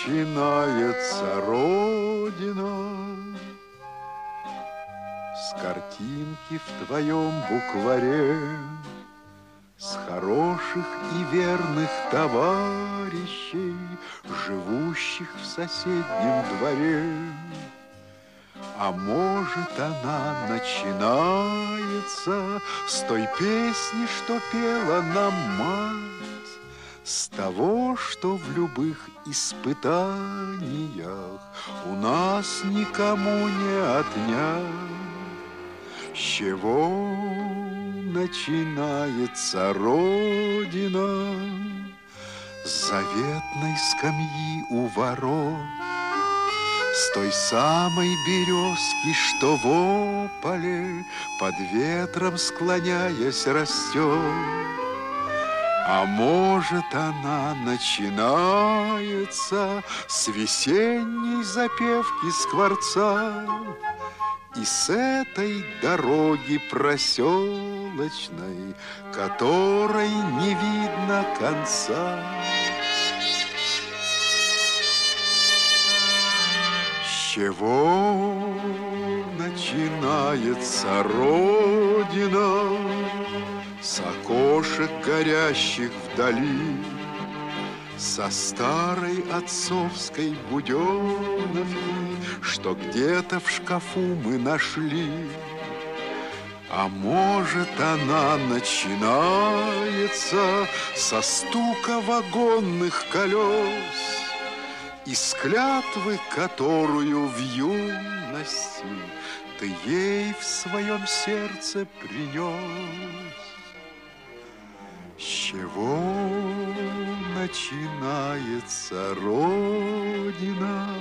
начинается Родина. С картинки в твоем букваре, с хороших и верных товарищей, живущих в соседнем дворе. А может, она начинается с той песни, что пела нам мать, с того, что в любых испытаниях у нас никому не отнять. С чего начинается Родина? С заветной скамьи у ворот, с той самой березки, что в ополе, под ветром склоняясь, растет. А может, она начинается с весенней запевки скворца и с этой дороги проселочной, которой не видно конца. С чего начинается Родина? С окошек, горящих вдали, со старой отцовской буденовки, что где-то в шкафу мы нашли. А может, она начинается со стука вагонных колес и с клятвы, которую в юности ты ей в своем сердце принес. С чего начинается Родина?